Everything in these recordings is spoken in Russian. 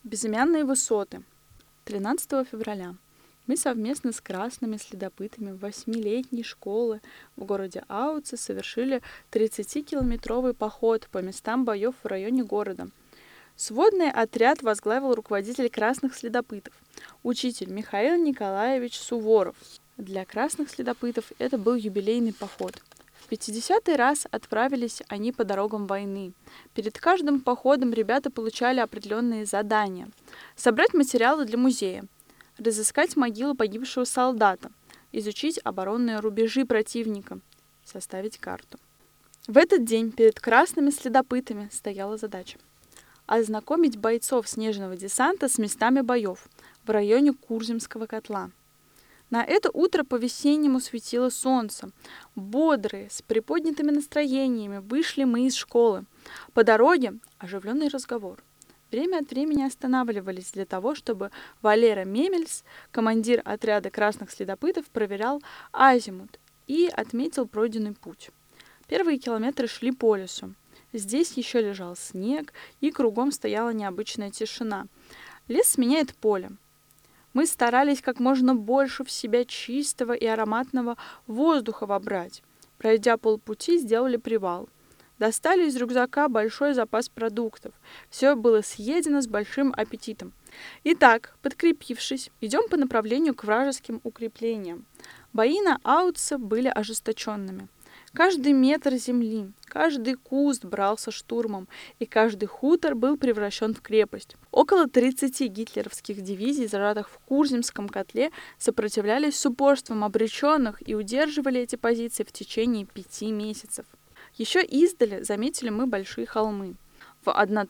Безымянные высоты. 13 февраля мы совместно с красными следопытами 8-летней школы в городе Ауце совершили 30-километровый поход по местам боев в районе города. Сводный отряд возглавил руководитель красных следопытов, учитель Михаил Николаевич Суворов. Для красных следопытов это был юбилейный поход. В 50-й раз отправились они по дорогам войны. Перед каждым походом ребята получали определенные задания. Собрать материалы для музея, разыскать могилу погибшего солдата, изучить оборонные рубежи противника, составить карту. В этот день перед красными следопытами стояла задача ознакомить бойцов снежного десанта с местами боев в районе Курземского котла. На это утро по-весеннему светило солнце. Бодрые, с приподнятыми настроениями вышли мы из школы. По дороге оживленный разговор. Время от времени останавливались для того, чтобы Валера Мемельс, командир отряда красных следопытов, проверял азимут и отметил пройденный путь. Первые километры шли по лесу. Здесь еще лежал снег, и кругом стояла необычная тишина. Лес сменяет поле. Мы старались как можно больше в себя чистого и ароматного воздуха вобрать. Пройдя полпути, сделали привал. Достали из рюкзака большой запас продуктов. Все было съедено с большим аппетитом. Итак, подкрепившись, идем по направлению к вражеским укреплениям. Бои на Ауце были ожесточенными. Каждый метр земли, каждый куст брался штурмом, и каждый хутор был превращен в крепость. Около 30 гитлеровских дивизий, зажатых в Курземском котле, сопротивлялись с упорством обреченных и удерживали эти позиции в течение 5 месяцев. Еще издали заметили мы большие холмы. В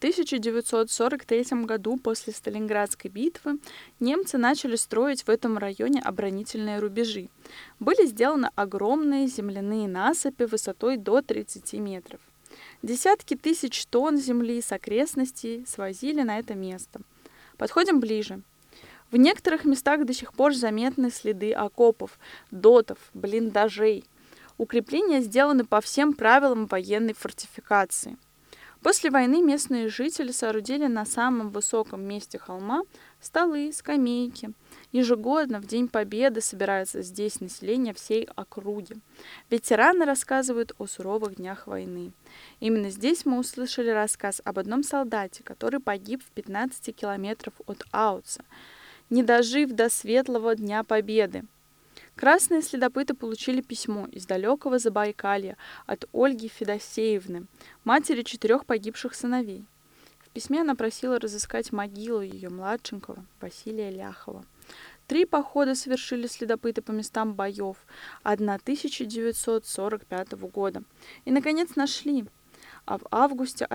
1943 году после Сталинградской битвы немцы начали строить в этом районе оборонительные рубежи. Были сделаны огромные земляные насыпи высотой до 30 метров. Десятки тысяч тонн земли с окрестностей свозили на это место. Подходим ближе. В некоторых местах до сих пор заметны следы окопов, дотов, блиндажей. Укрепления сделаны по всем правилам военной фортификации. После войны местные жители соорудили на самом высоком месте холма столы, скамейки. Ежегодно в День Победы собирается здесь население всей округи. Ветераны рассказывают о суровых днях войны. Именно здесь мы услышали рассказ об одном солдате, который погиб в 15 километрах от Ауца, не дожив до светлого Дня Победы. Красные следопыты получили письмо из далекого Забайкалья от Ольги Федосеевны, матери 4 погибших сыновей. В письме она просила разыскать могилу ее младшенького Василия Ляхова. 3 похода совершили следопыты по местам боев 1945 года и, наконец, нашли. А в августе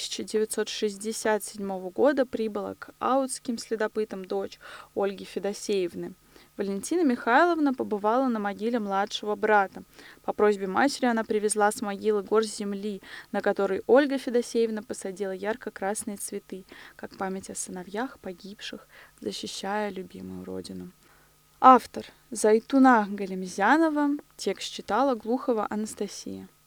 1967 года прибыла к аутским следопытам дочь Ольги Федосеевны. Валентина Михайловна побывала на могиле младшего брата. По просьбе матери она привезла с могилы горсть земли, на которой Ольга Федосеевна посадила ярко-красные цветы, как память о сыновьях, погибших, защищая любимую родину. Автор Зайтуна Галимзянова. Текст читала Глухова Анастасия.